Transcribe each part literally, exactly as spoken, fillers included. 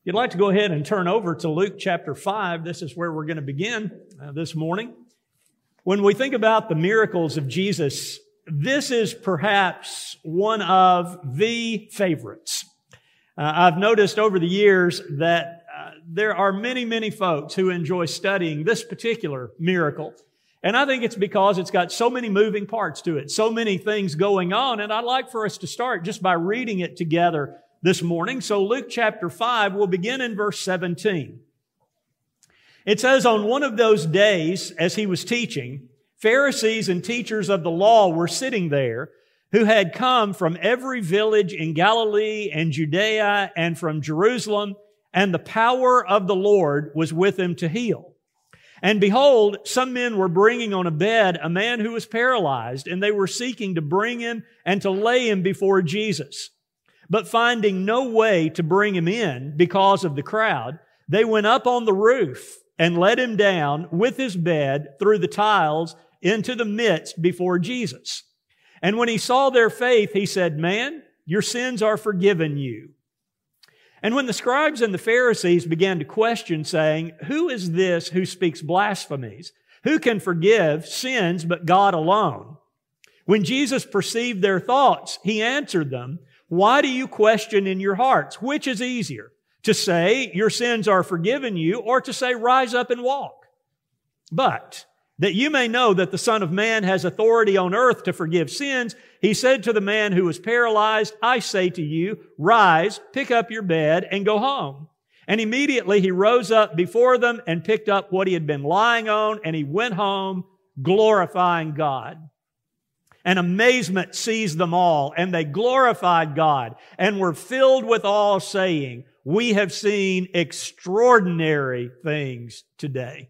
You'd like to go ahead and turn over to Luke chapter five. This is where we're going to begin uh, this morning. When we think about the miracles of Jesus, this is perhaps one of the favorites. Uh, I've noticed over the years that uh, there are many, many folks who enjoy studying this particular miracle. And I think it's because it's got so many moving parts to it, so many things going on. And I'd like for us to start just by reading it together this morning. So Luke chapter five, we'll begin in verse seventeen. It says, "On one of those days, as he was teaching, Pharisees and teachers of the law were sitting there, who had come from every village in Galilee and Judea and from Jerusalem, and the power of the Lord was with him to heal. And behold, some men were bringing on a bed a man who was paralyzed, and they were seeking to bring him and to lay him before Jesus. But finding no way to bring him in because of the crowd, they went up on the roof and let him down with his bed through the tiles into the midst before Jesus. And when he saw their faith, he said, 'Man, your sins are forgiven you.' And when the scribes and the Pharisees began to question, saying, 'Who is this who speaks blasphemies? Who can forgive sins but God alone?' When Jesus perceived their thoughts, he answered them, 'Why do you question in your hearts? Which is easier, to say, your sins are forgiven you, or to say, rise up and walk? But that you may know that the Son of Man has authority on earth to forgive sins, he said to the man who was paralyzed, I say to you, rise, pick up your bed, and go home. And immediately he rose up before them and picked up what he had been lying on, and he went home, glorifying God. And amazement seized them all, and they glorified God and were filled with awe, saying, we have seen extraordinary things today.'"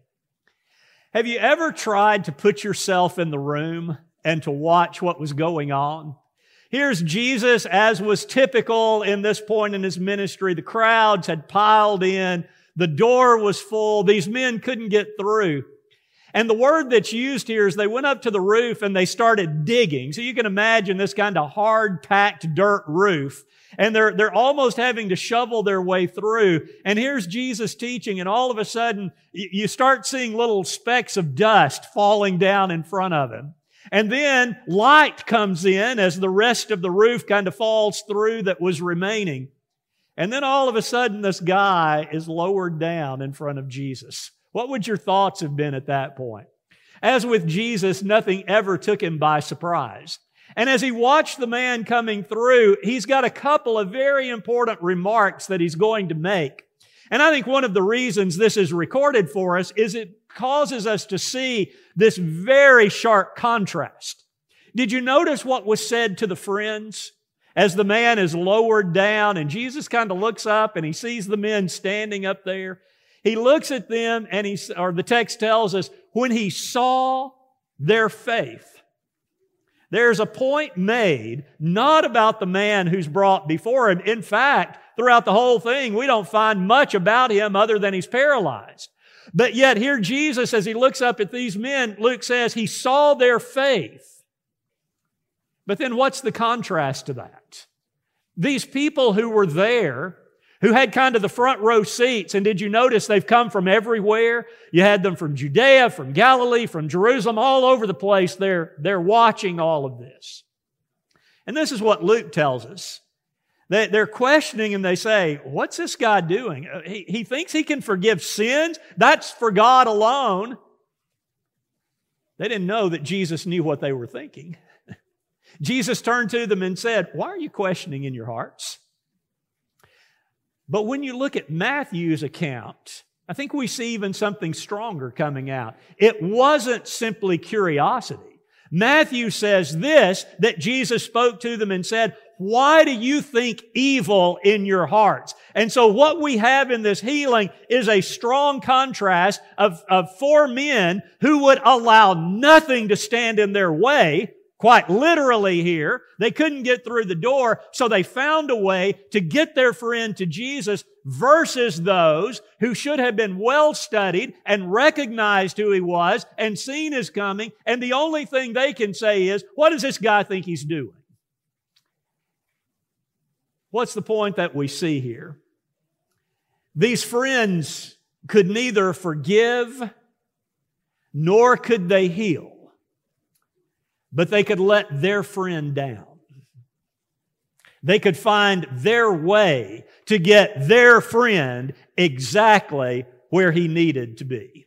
Have you ever tried to put yourself in the room and to watch what was going on? Here's Jesus, as was typical in this point in his ministry. The crowds had piled in. The door was full. These men couldn't get through. And the word that's used here is they went up to the roof and they started digging. So you can imagine this kind of hard-packed dirt roof. And they're, they're almost having to shovel their way through. And here's Jesus teaching, and all of a sudden, you start seeing little specks of dust falling down in front of him. And then light comes in as the rest of the roof kind of falls through that was remaining. And then all of a sudden, this guy is lowered down in front of Jesus. What would your thoughts have been at that point? As with Jesus, nothing ever took him by surprise. And as he watched the man coming through, he's got a couple of very important remarks that he's going to make. And I think one of the reasons this is recorded for us is it causes us to see this very sharp contrast. Did you notice what was said to the friends as the man is lowered down and Jesus kind of looks up and he sees the men standing up there? He looks at them and he, or the text tells us, when he saw their faith. There's a point made not about the man who's brought before him. In fact, throughout the whole thing, we don't find much about him other than he's paralyzed. But yet here Jesus, as he looks up at these men, Luke says he saw their faith. But then what's the contrast to that? These people who were there, who had kind of the front row seats. And did you notice they've come from everywhere? You had them from Judea, from Galilee, from Jerusalem, all over the place. They're, they're watching all of this. And this is what Luke tells us. They, they're questioning and they say, what's this guy doing? He, he thinks he can forgive sins? That's for God alone. They didn't know that Jesus knew what they were thinking. Jesus turned to them and said, why are you questioning in your hearts? But when you look at Matthew's account, I think we see even something stronger coming out. It wasn't simply curiosity. Matthew says this, that Jesus spoke to them and said, why do you think evil in your hearts? And so what we have in this healing is a strong contrast of, of four men who would allow nothing to stand in their way. Quite literally here, they couldn't get through the door, so they found a way to get their friend to Jesus versus those who should have been well studied and recognized who he was and seen his coming, and the only thing they can say is, what does this guy think he's doing? What's the point that we see here? These friends could neither forgive nor could they heal, but they could let their friend down. They could find their way to get their friend exactly where he needed to be.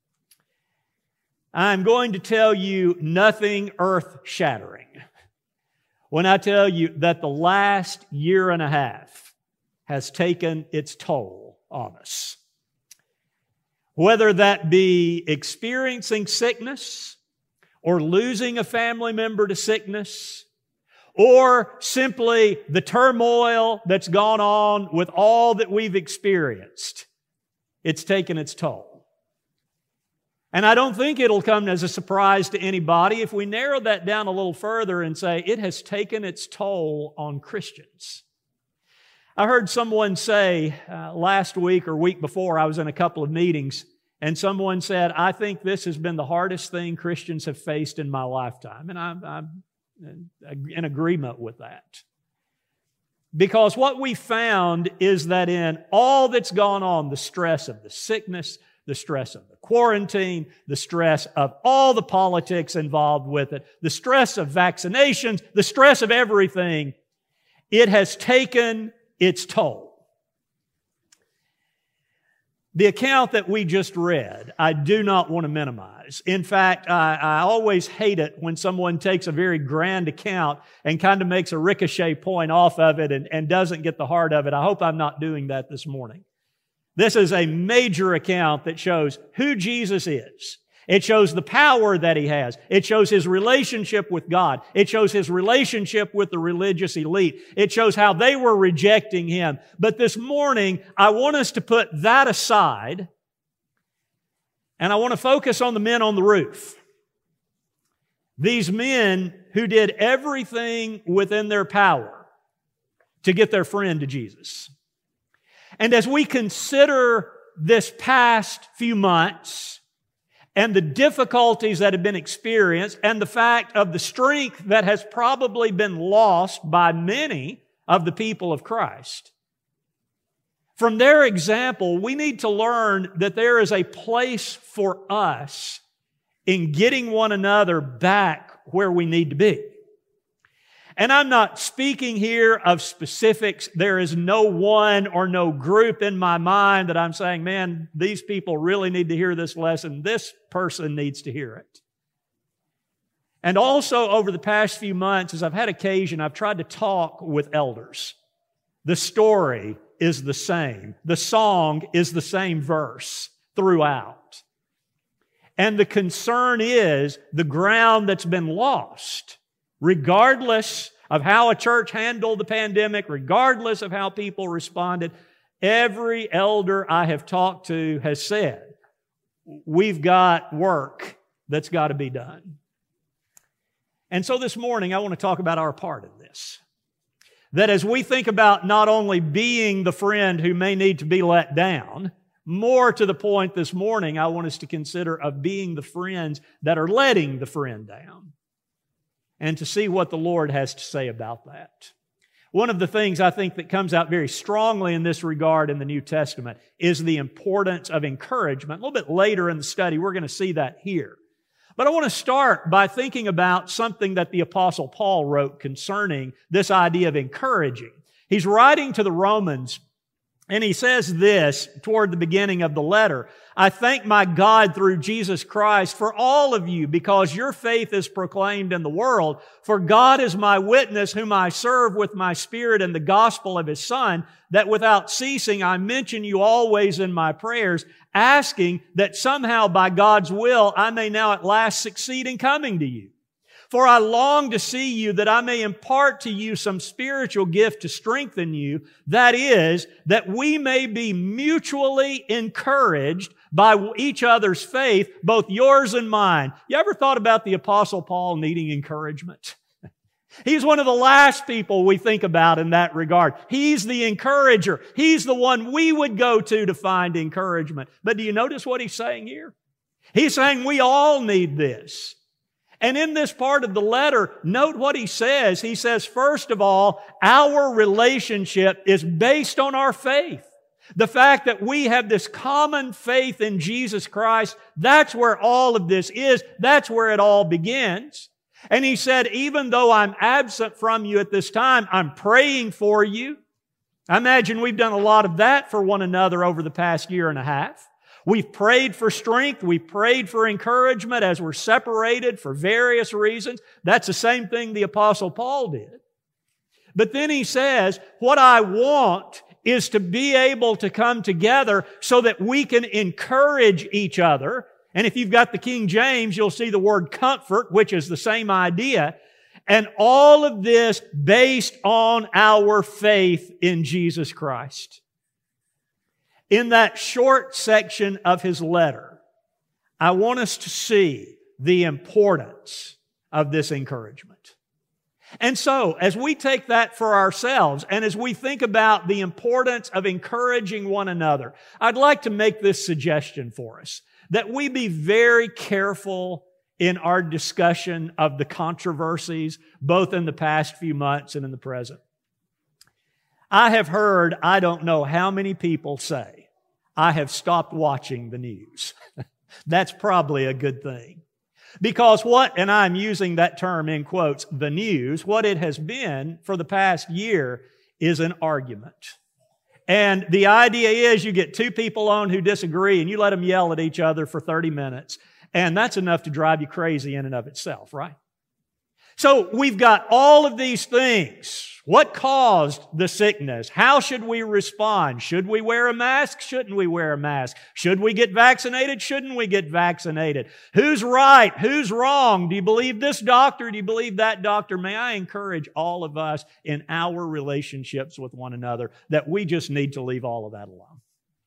I'm going to tell you nothing earth-shattering when I tell you that the last year and a half has taken its toll on us. Whether that be experiencing sickness or losing a family member to sickness, or simply the turmoil that's gone on with all that we've experienced, it's taken its toll. And I don't think it'll come as a surprise to anybody if we narrow that down a little further and say it has taken its toll on Christians. I heard someone say uh, last week or week before, I was in a couple of meetings, and someone said, I think this has been the hardest thing Christians have faced in my lifetime. And I'm, I'm in agreement with that. Because what we found is that in all that's gone on, the stress of the sickness, the stress of the quarantine, the stress of all the politics involved with it, the stress of vaccinations, the stress of everything, it has taken its toll. The account that we just read, I do not want to minimize. In fact, I, I always hate it when someone takes a very grand account and kind of makes a ricochet point off of it and, and doesn't get the heart of it. I hope I'm not doing that this morning. This is a major account that shows who Jesus is. It shows the power that He has. It shows His relationship with God. It shows His relationship with the religious elite. It shows how they were rejecting Him. But this morning, I want us to put that aside, and I want to focus on the men on the roof. These men who did everything within their power to get their friend to Jesus. And as we consider this past few months, and the difficulties that have been experienced, and the fact of the strength that has probably been lost by many of the people of Christ. From their example, we need to learn that there is a place for us in getting one another back where we need to be. And I'm not speaking here of specifics. There is no one or no group in my mind that I'm saying, man, these people really need to hear this lesson. This person needs to hear it. And also over the past few months, as I've had occasion, I've tried to talk with elders. The story is the same. The song is the same verse throughout. And the concern is the ground that's been lost. Regardless of how a church handled the pandemic, regardless of how people responded, every elder I have talked to has said, we've got work that's got to be done. And so this morning, I want to talk about our part in this. That as we think about not only being the friend who may need to be let down, more to the point this morning, I want us to consider of being the friends that are letting the friend down. And to see what the Lord has to say about that. One of the things I think that comes out very strongly in this regard in the New Testament is the importance of encouragement. A little bit later in the study, we're going to see that here. But I want to start by thinking about something that the Apostle Paul wrote concerning this idea of encouraging. He's writing to the Romans, and he says this toward the beginning of the letter, I thank my God through Jesus Christ for all of you because your faith is proclaimed in the world. For God is my witness whom I serve with my spirit in the gospel of His Son, that without ceasing I mention you always in my prayers, asking that somehow by God's will I may now at last succeed in coming to you. For I long to see you that I may impart to you some spiritual gift to strengthen you. That is, that we may be mutually encouraged by each other's faith, both yours and mine. You ever thought about the Apostle Paul needing encouragement? He's one of the last people we think about in that regard. He's the encourager. He's the one we would go to to find encouragement. But do you notice what he's saying here? He's saying we all need this. And in this part of the letter, note what he says. He says, first of all, our relationship is based on our faith. The fact that we have this common faith in Jesus Christ, that's where all of this is. That's where it all begins. And He said, even though I'm absent from you at this time, I'm praying for you. I imagine we've done a lot of that for one another over the past year and a half. We've prayed for strength. We've prayed for encouragement as we're separated for various reasons. That's the same thing the Apostle Paul did. But then he says, what I want is to be able to come together so that we can encourage each other. And if you've got the King James, you'll see the word comfort, which is the same idea. And all of this based on our faith in Jesus Christ. In that short section of his letter, I want us to see the importance of this encouragement. And so, as we take that for ourselves, and as we think about the importance of encouraging one another, I'd like to make this suggestion for us, that we be very careful in our discussion of the controversies, both in the past few months and in the present. I have heard, I don't know how many people say, I have stopped watching the news. That's probably a good thing. Because what, and I'm using that term in quotes, the news, what it has been for the past year is an argument. And the idea is you get two people on who disagree and you let them yell at each other for thirty minutes. And that's enough to drive you crazy in and of itself, right? So we've got all of these things. What caused the sickness? How should we respond? Should we wear a mask? Shouldn't we wear a mask? Should we get vaccinated? Shouldn't we get vaccinated? Who's right? Who's wrong? Do you believe this doctor? Do you believe that doctor? May I encourage all of us in our relationships with one another that we just need to leave all of that alone.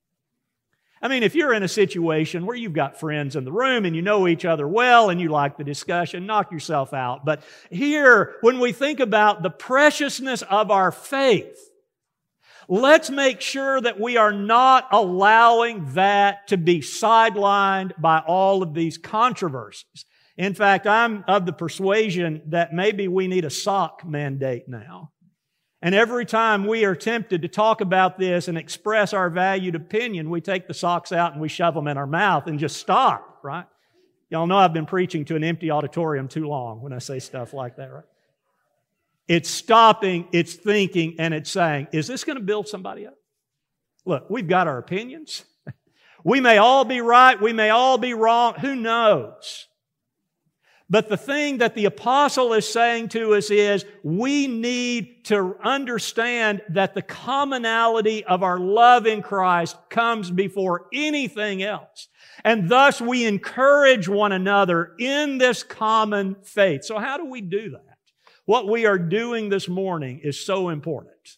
I mean, if you're in a situation where you've got friends in the room and you know each other well and you like the discussion, knock yourself out. But here, when we think about the preciousness of our faith, let's make sure that we are not allowing that to be sidelined by all of these controversies. In fact, I'm of the persuasion that maybe we need a sock mandate now. And every time we are tempted to talk about this and express our valued opinion, we take the socks out and we shove them in our mouth and just stop, right? Y'all know I've been preaching to an empty auditorium too long when I say stuff like that, right? It's stopping, it's thinking, and it's saying, is this going to build somebody up? Look, we've got our opinions. We may all be right, we may all be wrong, who knows? But the thing that the apostle is saying to us is we need to understand that the commonality of our love in Christ comes before anything else. And thus we encourage one another in this common faith. So how do we do that? What we are doing this morning is so important.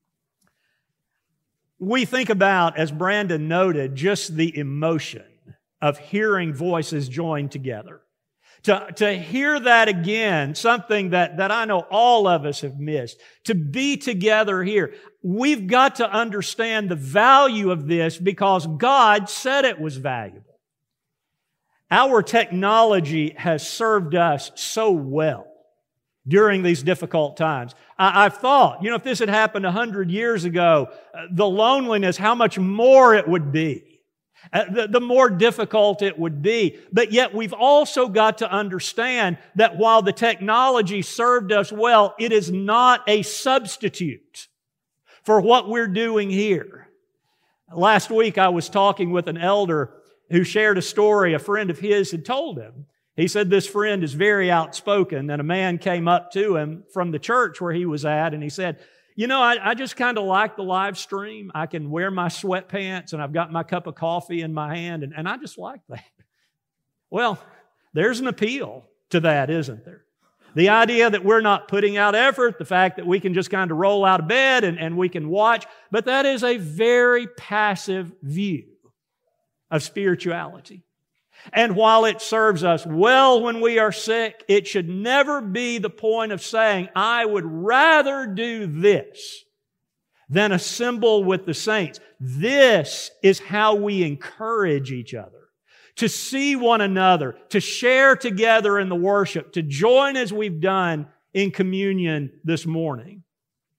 We think about, as Brandon noted, just the emotion of hearing voices joined together. To, to hear that again, something that, that I know all of us have missed, to be together here, we've got to understand the value of this because God said it was valuable. Our technology has served us so well during these difficult times. I, I've thought, you know, if this had happened a hundred years ago, uh, the loneliness, how much more it would be. Uh, the, the more difficult it would be. But yet we've also got to understand that while the technology served us well, it is not a substitute for what we're doing here. Last week I was talking with an elder who shared a story a friend of his had told him. He said this friend is very outspoken, and a man came up to him from the church where he was at, and he said, you know, I, I just kind of like the live stream. I can wear my sweatpants and I've got my cup of coffee in my hand and, and I just like that. Well, there's an appeal to that, isn't there? The idea that we're not putting out effort, the fact that we can just kind of roll out of bed and, and we can watch, but that is a very passive view of spirituality. And while it serves us well when we are sick, it should never be the point of saying, I would rather do this than assemble with the saints. This is how we encourage each other, to see one another, to share together in the worship, to join as we've done in communion this morning.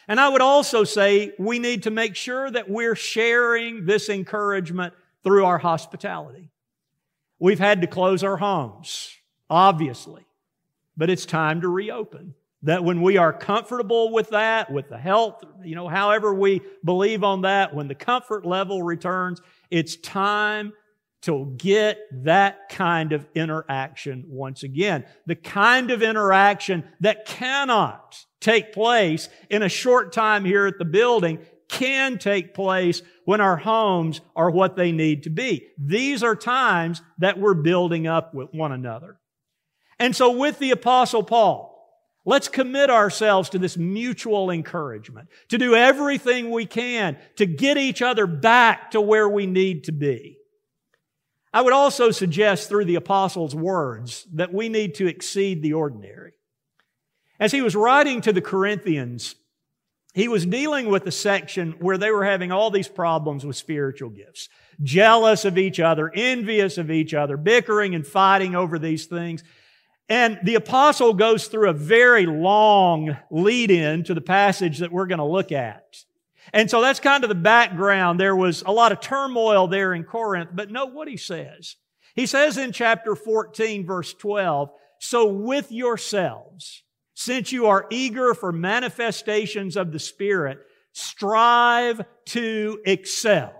And I would also say we need to make sure that we're sharing this encouragement through our hospitality. We've had to close our homes, obviously, but it's time to reopen. That when we are comfortable with that, with the health, you know, however we believe on that, when the comfort level returns, it's time to get that kind of interaction once again. The kind of interaction that cannot take place in a short time here at the building can take place when our homes are what they need to be. These are times that we're building up with one another. And so with the Apostle Paul, let's commit ourselves to this mutual encouragement, to do everything we can to get each other back to where we need to be. I would also suggest through the Apostle's words that we need to exceed the ordinary. As he was writing to the Corinthians, he was dealing with a section where they were having all these problems with spiritual gifts. Jealous of each other, envious of each other, bickering and fighting over these things. And the apostle goes through a very long lead-in to the passage that we're going to look at. And so that's kind of the background. There was a lot of turmoil there in Corinth, but note what he says. He says in chapter fourteen, verse twelve, "So with yourselves, since you are eager for manifestations of the Spirit, strive to excel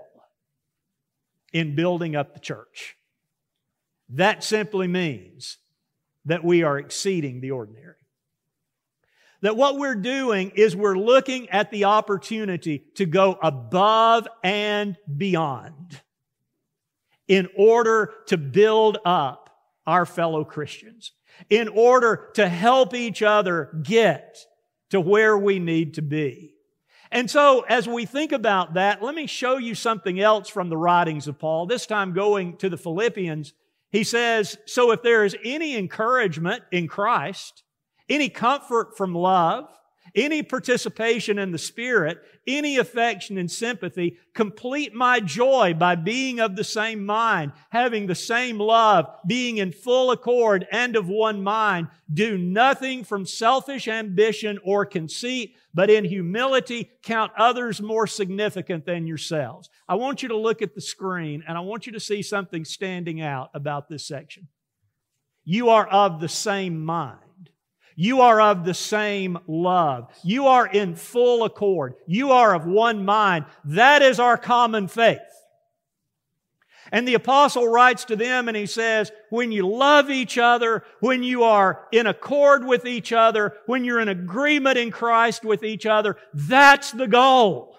in building up the church." That simply means that we are exceeding the ordinary. That what we're doing is we're looking at the opportunity to go above and beyond in order to build up our fellow Christians, in order to help each other get to where we need to be. And so, as we think about that, let me show you something else from the writings of Paul, this time going to the Philippians. He says, "So if there is any encouragement in Christ, any comfort from love, any participation in the Spirit, any affection and sympathy, complete my joy by being of the same mind, having the same love, being in full accord and of one mind. Do nothing from selfish ambition or conceit, but in humility count others more significant than yourselves." I want you to look at the screen and I want you to see something standing out about this section. You are of the same mind. You are of the same love. You are in full accord. You are of one mind. That is our common faith. And the apostle writes to them and he says, when you love each other, when you are in accord with each other, when you're in agreement in Christ with each other, that's the goal.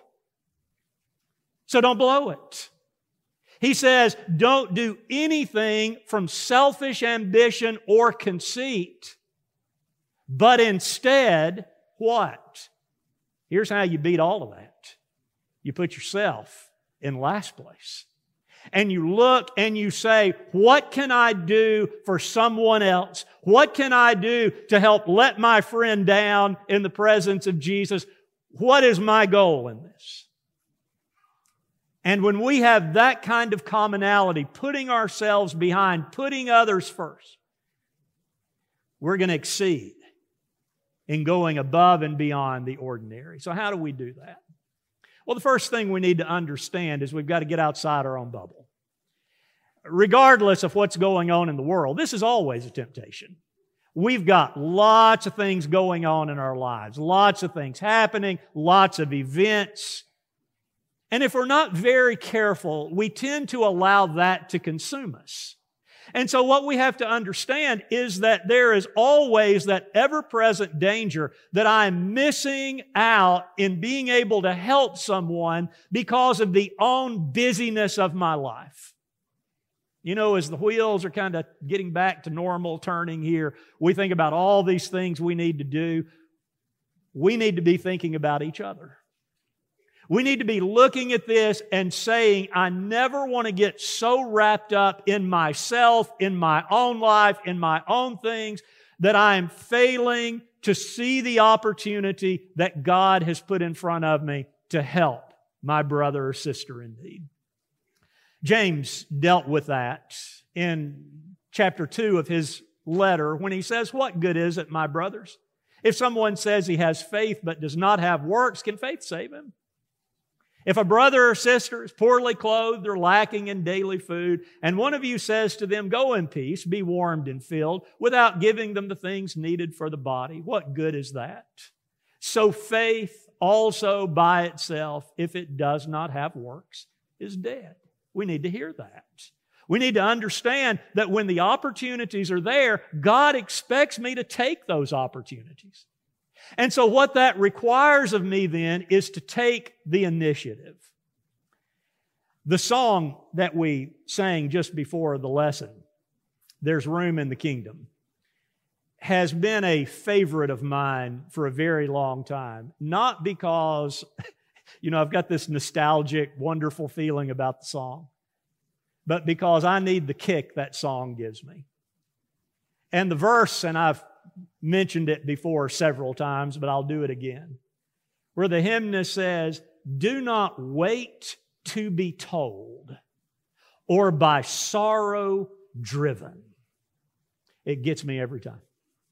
So don't blow it. He says, don't do anything from selfish ambition or conceit, but instead, what? Here's how you beat all of that. You put yourself in last place. And you look and you say, what can I do for someone else? What can I do to help let my friend down in the presence of Jesus? What is my goal in this? And when we have that kind of commonality, putting ourselves behind, putting others first, we're going to exceed in going above and beyond the ordinary. So how do we do that? Well, the first thing we need to understand is we've got to get outside our own bubble. Regardless of what's going on in the world, this is always a temptation. We've got lots of things going on in our lives, lots of things happening, lots of events. And if we're not very careful, we tend to allow that to consume us. And so what we have to understand is that there is always that ever-present danger that I'm missing out in being able to help someone because of the own busyness of my life. You know, as the wheels are kind of getting back to normal, turning here, we think about all these things we need to do. We need to be thinking about each other. We need to be looking at this and saying, I never want to get so wrapped up in myself, in my own life, in my own things, that I am failing to see the opportunity that God has put in front of me to help my brother or sister in need. James dealt with that in chapter two of his letter when he says, what good is it, my brothers, If someone says he has faith but does not have works, can faith save him? If a brother or sister is poorly clothed or lacking in daily food, and one of you says to them, "Go in peace, be warmed and filled," without giving them the things needed for the body, what good is that? So faith also by itself, if it does not have works, is dead. We need to hear that. We need to understand that when the opportunities are there, God expects me to take those opportunities. And so what that requires of me then is to take the initiative. The song that we sang just before the lesson, "There's Room in the Kingdom," has been a favorite of mine for a very long time. Not because, you know, I've got this nostalgic, wonderful feeling about the song, but because I need the kick that song gives me. And the verse, and I've mentioned it before several times, but I'll do it again, where the hymnist says, "Do not wait to be told, or by sorrow driven." It gets me every time.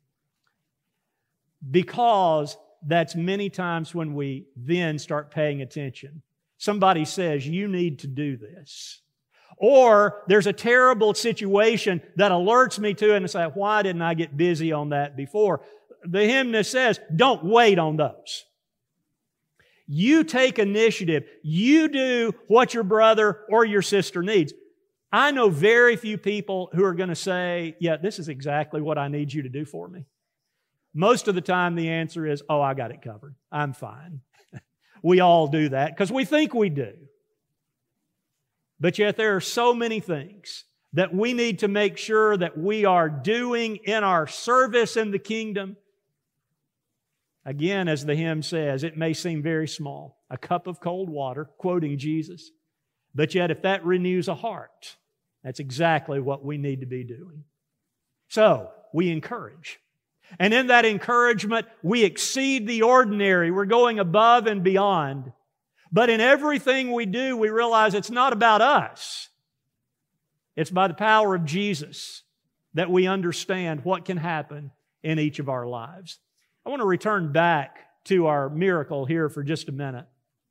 Because that's many times when we then start paying attention. Somebody says, "You need to do this." Or there's a terrible situation that alerts me to it and I say, "Why didn't I get busy on that before?" The hymnist says, don't wait on those. You take initiative. You do what your brother or your sister needs. I know very few people who are going to say, "Yeah, this is exactly what I need you to do for me." Most of the time the answer is, "Oh, I got it covered. I'm fine." We all do that because we think we do. But yet there are so many things that we need to make sure that we are doing in our service in the kingdom. Again, as the hymn says, it may seem very small, a cup of cold water, quoting Jesus. But yet if that renews a heart, that's exactly what we need to be doing. So, we encourage. And in that encouragement, we exceed the ordinary. We're going above and beyond. But in everything we do, we realize it's not about us. It's by the power of Jesus that we understand what can happen in each of our lives. I want to return back to our miracle here for just a minute.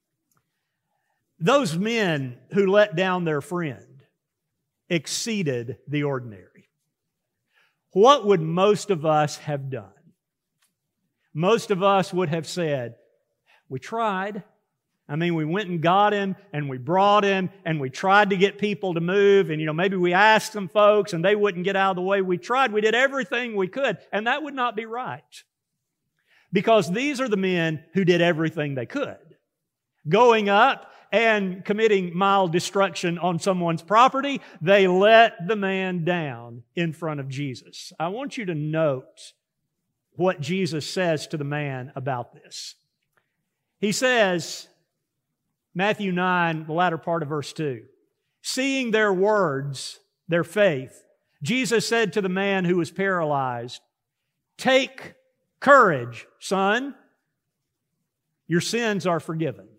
Those men who let down their friend exceeded the ordinary. What would most of us have done? Most of us would have said, "We tried. I mean, we went and got him, and we brought him, and we tried to get people to move, and, you know, maybe we asked some folks, and they wouldn't get out of the way. We tried. We did everything we could, and that would not be right. Because these are the men who did everything they could. Going up and committing mild destruction on someone's property, they let the man down in front of Jesus. I want you to note what Jesus says to the man about this. He says, Matthew nine, the latter part of verse two, "Seeing their words, their faith, Jesus said to the man who was paralyzed, 'Take courage, son. Your sins are forgiven.'"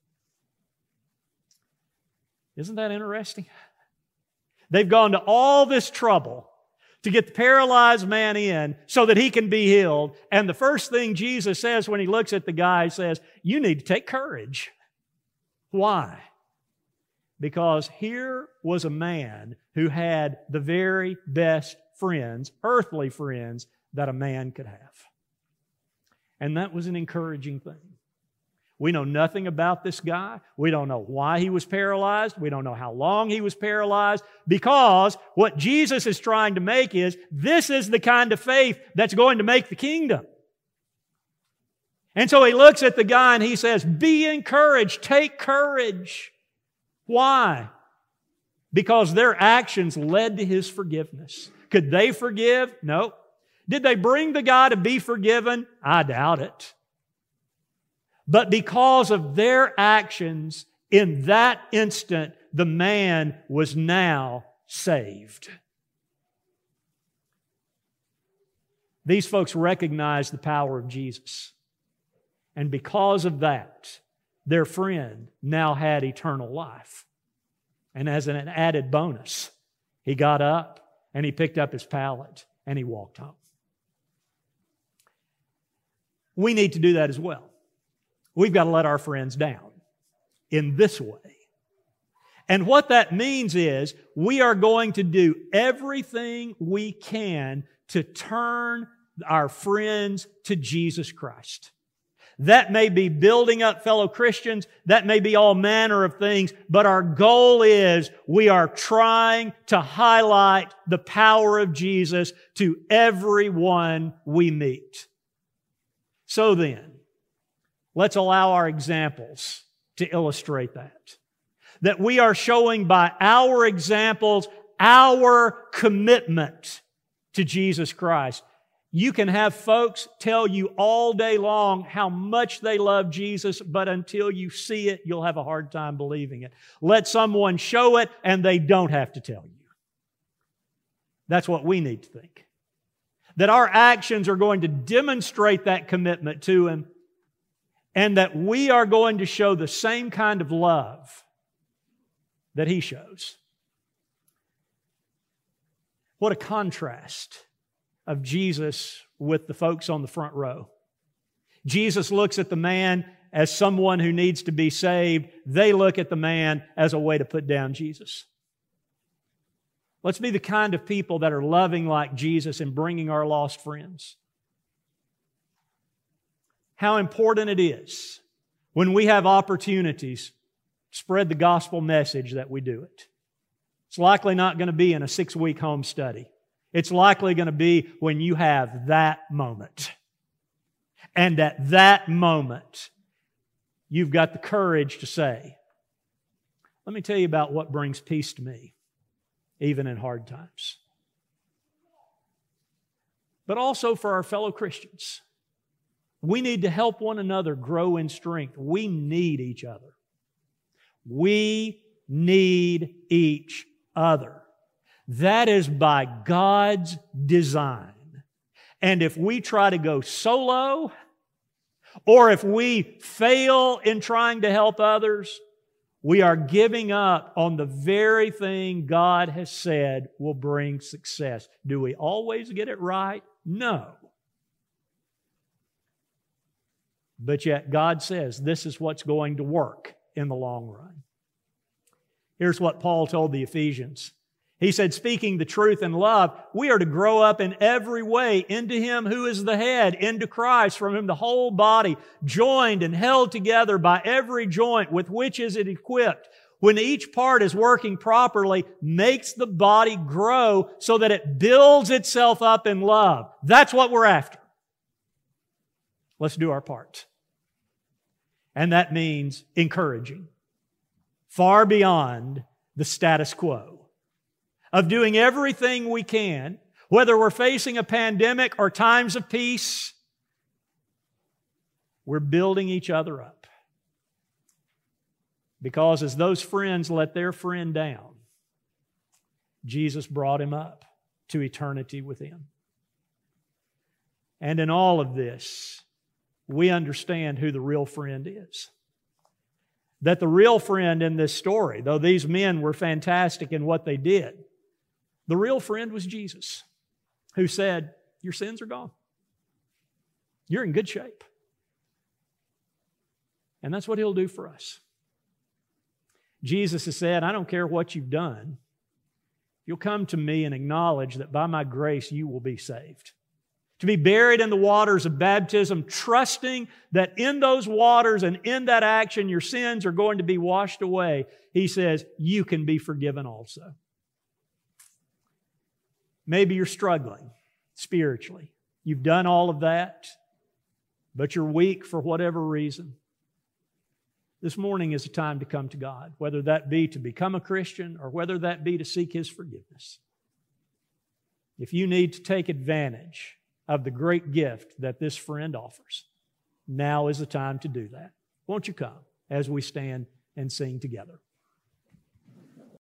Isn't that interesting? They've gone to all this trouble to get the paralyzed man in so that he can be healed. And the first thing Jesus says when He looks at the guy, He says, "You need to take courage." Why? Because here was a man who had the very best friends, earthly friends, that a man could have. And that was an encouraging thing. We know nothing about this guy. We don't know why he was paralyzed. We don't know how long he was paralyzed. Because what Jesus is trying to make is, this is the kind of faith that's going to make the kingdom. And so He looks at the guy and He says, "Be encouraged. Take courage." Why? Because their actions led to His forgiveness. Could they forgive? No. Did they bring the guy to be forgiven? I doubt it. But because of their actions, in that instant, the man was now saved. These folks recognized the power of Jesus. And because of that, their friend now had eternal life. And as an added bonus, he got up and he picked up his pallet and he walked home. we need to do that as well. We've got to let our friends down in this way. And what that means is we are going to do everything we can to turn our friends to Jesus Christ. That may be building up fellow Christians. That may be all manner of things. But our goal is we are trying to highlight the power of Jesus to everyone we meet. So then, let's allow our examples to illustrate that. That we are showing by our examples our commitment to Jesus Christ. You can have folks tell you all day long how much they love Jesus, but until you see it, you'll have a hard time believing it. Let someone show it, and they don't have to tell you. That's what we need to think. That our actions are going to demonstrate that commitment to Him, and that we are going to show the same kind of love that He shows. What a contrast of Jesus with the folks on the front row. Jesus looks at the man as someone who needs to be saved. They look at the man as a way to put down Jesus. Let's be the kind of people that are loving like Jesus and bringing our lost friends. How important it is when we have opportunities to spread the gospel message that we do it. It's likely not going to be in a six-week home study. It's likely going to be when you have that moment. And at that moment, you've got the courage to say, let me tell you about what brings peace to me, even in hard times. But also for our fellow Christians. We need to help one another grow in strength. We need each other. We need each other. That is by God's design. And if we try to go solo, or if we fail in trying to help others, we are giving up on the very thing God has said will bring success. Do we always get it right? No. But yet God says this is what's going to work in the long run. Here's what Paul told the Ephesians. He said, speaking the truth in love, we are to grow up in every way into Him who is the head, into Christ, from whom the whole body, joined and held together by every joint with which is it equipped, when each part is working properly, makes the body grow so that it builds itself up in love. That's what we're after. Let's do our part. And that means encouraging, far beyond the status quo, of doing everything we can, whether we're facing a pandemic or times of peace, we're building each other up. Because as those friends let their friend down, Jesus brought him up to eternity with Him. And in all of this, we understand who the real friend is. That the real friend in this story, though these men were fantastic in what they did, the real friend was Jesus, who said, your sins are gone. You're in good shape. And that's what He'll do for us. Jesus has said, I don't care what you've done. You'll come to me and acknowledge that by my grace you will be saved. To be buried in the waters of baptism, trusting that in those waters and in that action your sins are going to be washed away. He says, you can be forgiven also. Maybe you're struggling spiritually. You've done all of that, but you're weak for whatever reason. This morning is a time to come to God, whether that be to become a Christian or whether that be to seek His forgiveness. If you need to take advantage of the great gift that this friend offers, now is the time to do that. Won't you come as we stand and sing together?